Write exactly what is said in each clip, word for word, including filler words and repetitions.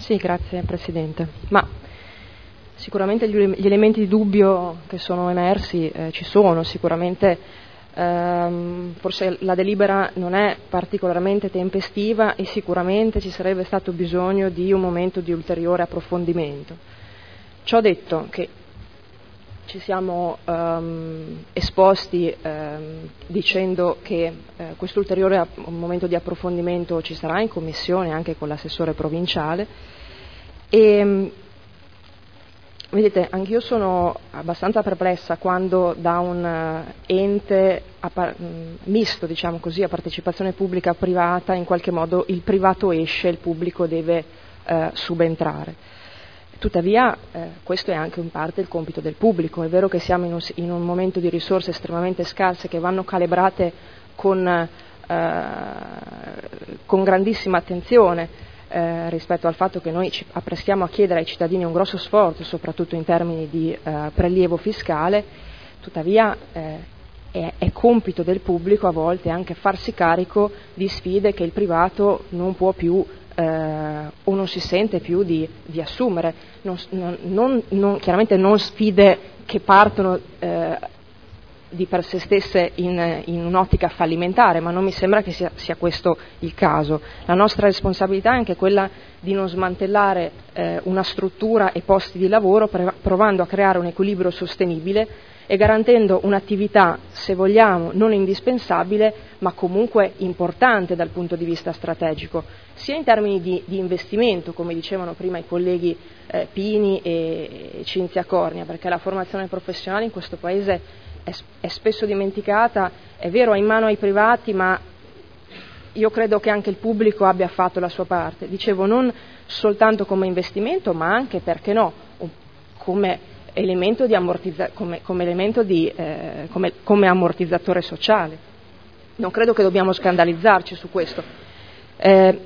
Sì, grazie Presidente. Ma sicuramente gli, gli elementi di dubbio che sono emersi eh, ci sono, sicuramente ehm, forse la delibera non è particolarmente tempestiva e sicuramente ci sarebbe stato bisogno di un momento di ulteriore approfondimento. Ciò detto, che ci siamo um, esposti um, dicendo che uh, questo ulteriore app- momento di approfondimento ci sarà in commissione anche con l'assessore provinciale e um, vedete, anch'io sono abbastanza perplessa quando da un uh, ente a par- mh, misto, diciamo così, a partecipazione pubblica privata, in qualche modo il privato esce e il pubblico deve uh, subentrare. Tuttavia eh, questo è anche in parte il compito del pubblico. È vero che siamo in un, in un momento di risorse estremamente scarse che vanno calibrate con, eh, con grandissima attenzione eh, rispetto al fatto che noi ci apprestiamo a chiedere ai cittadini un grosso sforzo, soprattutto in termini di eh, prelievo fiscale. Tuttavia eh, è, è compito del pubblico a volte anche farsi carico di sfide che il privato non può più Eh, o non si sente più di, di assumere, non, non, non, chiaramente non sfide che partono eh, di per sé stesse in, in un'ottica fallimentare, ma non mi sembra che sia, sia questo il caso. La nostra responsabilità è anche quella di non smantellare eh, una struttura e posti di lavoro, provando a creare un equilibrio sostenibile e garantendo un'attività, se vogliamo, non indispensabile, ma comunque importante dal punto di vista strategico, sia in termini di, di investimento, come dicevano prima i colleghi eh, Pini e, e Cinzia Cornia, perché la formazione professionale in questo Paese è, è spesso dimenticata, è vero, è in mano ai privati, ma io credo che anche il pubblico abbia fatto la sua parte. Dicevo, non soltanto come investimento, ma anche, perché no, come elemento di ammortizza- come, come, elemento di, eh, come, come ammortizzatore sociale. Non credo che dobbiamo scandalizzarci su questo. Eh,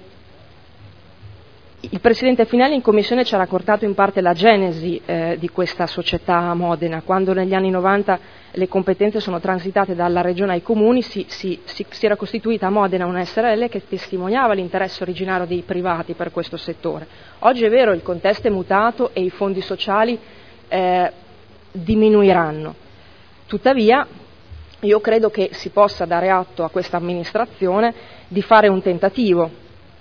il Presidente Finelli in Commissione ci ha raccontato in parte la genesi eh, di questa società a Modena. Quando negli anni novanta le competenze sono transitate dalla Regione ai Comuni, si, si, si, si era costituita a Modena una S R L che testimoniava l'interesse originario dei privati per questo settore. Oggi è vero, il contesto è mutato e i fondi sociali Eh, diminuiranno. Tuttavia io credo che si possa dare atto a questa amministrazione di fare un tentativo.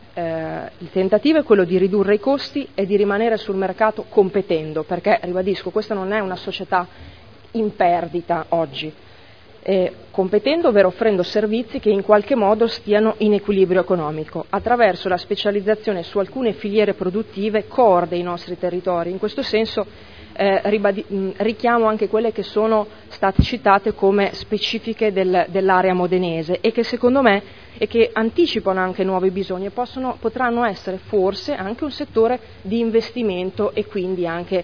Eh, il tentativo è quello di ridurre i costi e di rimanere sul mercato competendo, perché, ribadisco, questa non è una società in perdita oggi. Eh, competendo, ovvero offrendo servizi che in qualche modo stiano in equilibrio economico, attraverso la specializzazione su alcune filiere produttive core dei nostri territori. In questo senso Eh, ribadi- mh, richiamo anche quelle che sono state citate come specifiche del, dell'area modenese e che secondo me e che anticipano anche nuovi bisogni e possono, potranno essere forse anche un settore di investimento e quindi anche,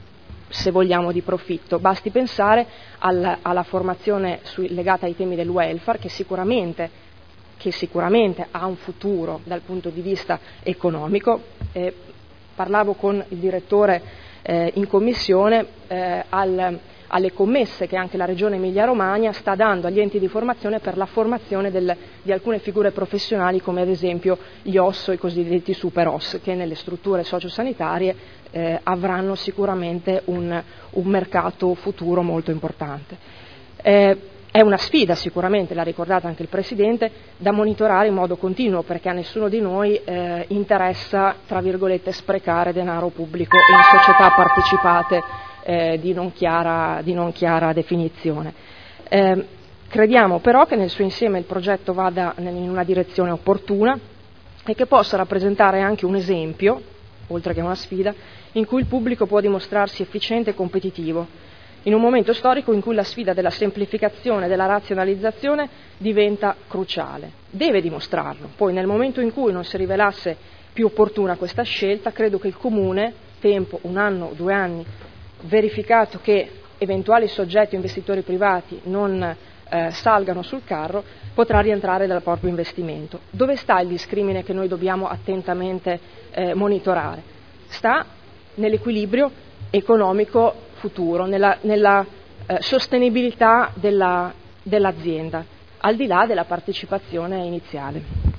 se vogliamo, di profitto. Basti pensare al, alla formazione sui, legata ai temi del welfare, che sicuramente, che sicuramente ha un futuro dal punto di vista economico. Eh, parlavo con il direttore Eh, in commissione eh, al, alle commesse che anche la Regione Emilia-Romagna sta dando agli enti di formazione per la formazione del, di alcune figure professionali, come ad esempio gli O S S O, i cosiddetti super O S S, che nelle strutture sociosanitarie eh, avranno sicuramente un, un mercato futuro molto importante. Eh, È una sfida sicuramente, l'ha ricordata anche il Presidente, da monitorare in modo continuo, perché a nessuno di noi eh, interessa, tra virgolette, sprecare denaro pubblico in società partecipate eh, di, non chiara, di non chiara definizione. Eh, crediamo però che nel suo insieme il progetto vada in una direzione opportuna e che possa rappresentare anche un esempio, oltre che una sfida, in cui il pubblico può dimostrarsi efficiente e competitivo, in un momento storico in cui la sfida della semplificazione e della razionalizzazione diventa cruciale. Deve dimostrarlo. Poi, nel momento in cui non si rivelasse più opportuna questa scelta, credo che il Comune, tempo, un anno, due anni, verificato che eventuali soggetti o investitori privati non eh, salgano sul carro, potrà rientrare dal proprio investimento. Dove sta il discrimine che noi dobbiamo attentamente eh, monitorare? Sta nell'equilibrio economico futuro, nella, nella eh, sostenibilità della, dell'azienda, al di là della partecipazione iniziale.